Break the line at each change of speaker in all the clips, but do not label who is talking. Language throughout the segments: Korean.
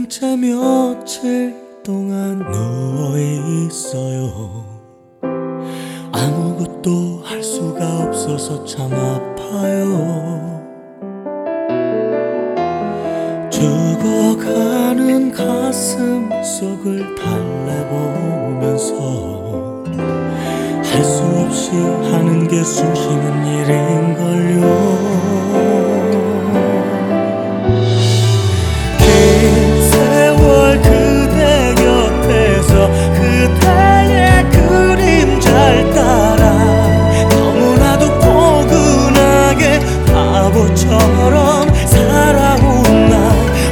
채 며칠 동안 누워있어요. 아무것도 할 수가 없어서 참 아파요. 죽어가는 가슴 속을 달래보면서 할 수 없이 하는 게 숨쉬는 일인걸요. 긴 세월 그대 곁에서 그대의 그림자를 따라 너무나도 포근하게 바보처럼 살아온 나,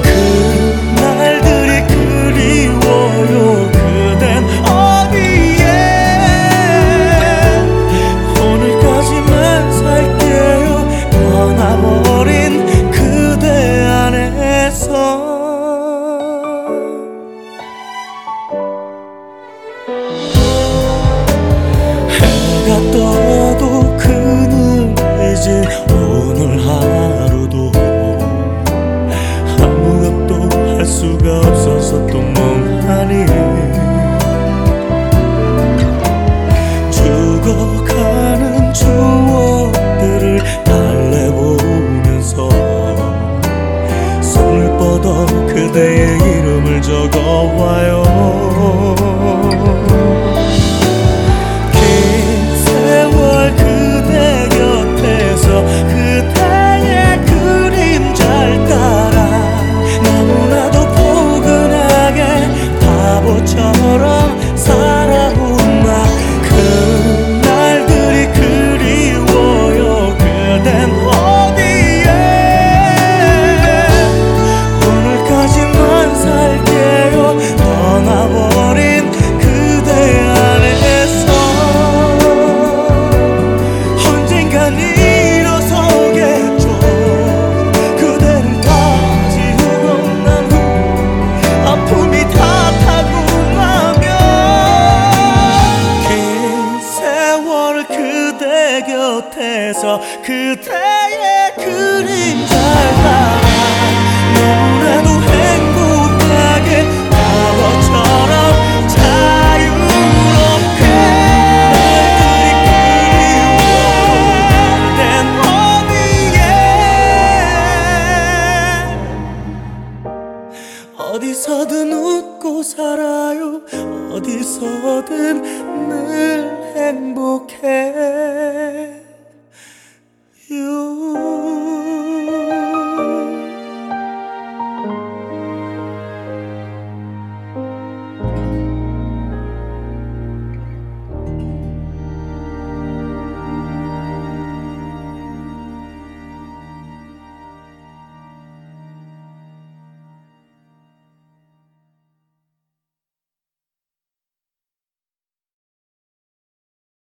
그날들이 그리워요. 그댄 어디에? 오늘까지만 살게요. 떠나버린 그대 안에서. 해가 떠도 그늘이지 오늘 하루도 아무것도 할 수가 없어서 또 멍하니 죽어가는 추억들을 달래보면서 손을 뻗어 그대의 이름을 적어와요. 긴 세월 그대 곁에서 그대의 그림자를 따라 너무나도 포근하게 바보처럼 살아온 나, 그날들이 그리워요. 그댄 어디에? 오늘까지만 살게요. 떠나버린 그대 안에서. 언젠간 일어서겠죠. 그대를 다 지우고 난 후 아픔이 다 타고 나면 긴 세월 그대 곁에서 그대의 그림자를 따라 너무나도 행복하게 바보처럼 자유롭게 날들이 그리워. 그댄 어디에? 어디서든 웃고 살아요. 어디서든 늘 행복해 요.